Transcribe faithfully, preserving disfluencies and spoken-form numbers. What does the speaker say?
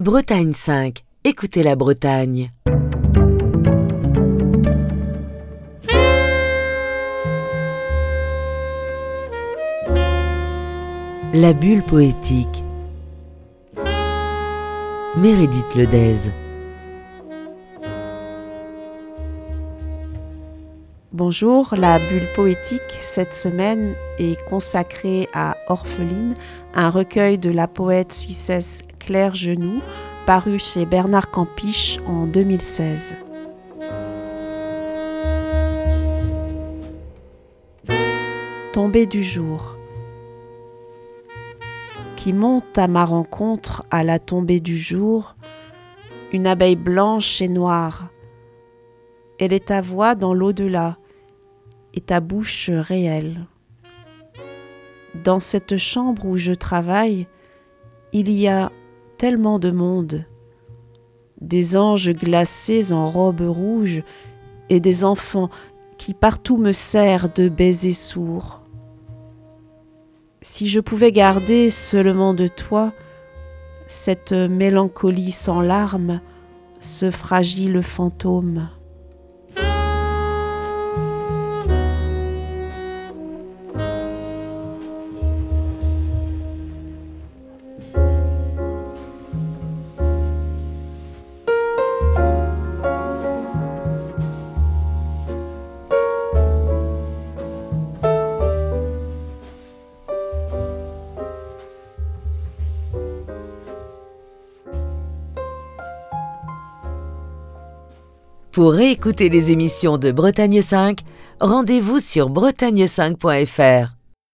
Bretagne cinq, écoutez la Bretagne. La bulle poétique. Meredith Ledez. Bonjour, la bulle poétique cette semaine est consacrée à Orpheline, un recueil de la poète suissesse Claire Genoux, paru chez Bernard Campiche en deux mille seize. Tombée du jour. Qui monte à ma rencontre à la tombée du jour, une abeille blanche et noire. Elle est ta voix dans l'au-delà et ta bouche réelle. Dans cette chambre où je travaille, il y a tellement de monde, des anges glacés en robes rouges et des enfants qui partout me serrent de baisers sourds. Si je pouvais garder seulement de toi cette mélancolie sans larmes, ce fragile fantôme. Pour réécouter les émissions de Bretagne cinq, rendez-vous sur bretagne cinq point f r.